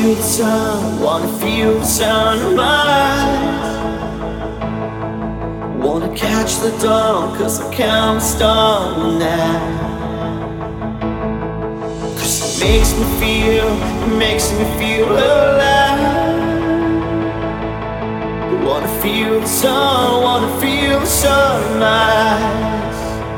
feel the sun, wanna feel the sunrise. Wanna catch the dawn, cause I can't stop now. Cause it makes me feel alive. Wanna feel the sun, wanna feel the sunrise.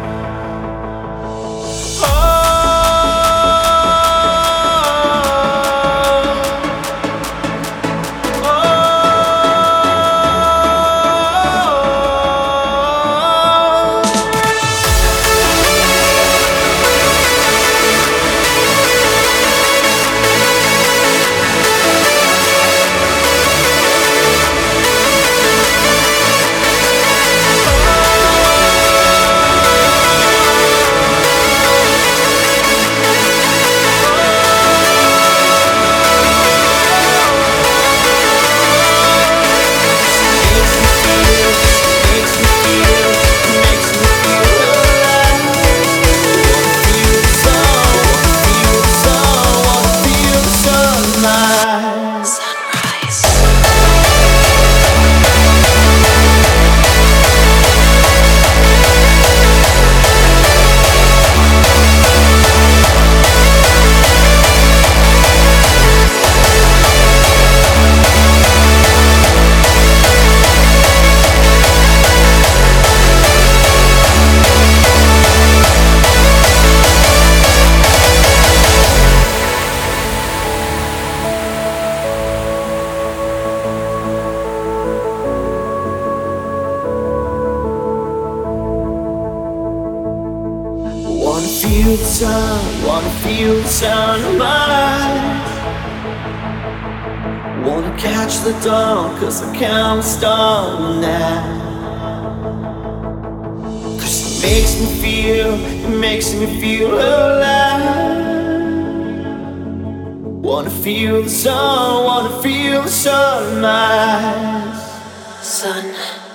Wanna feel the sun, wanna feel the sunrise. Wanna catch the dawn, cause I can't stop now. Cause it makes me feel alive. Wanna feel the sun, wanna feel the sunrise. Sun.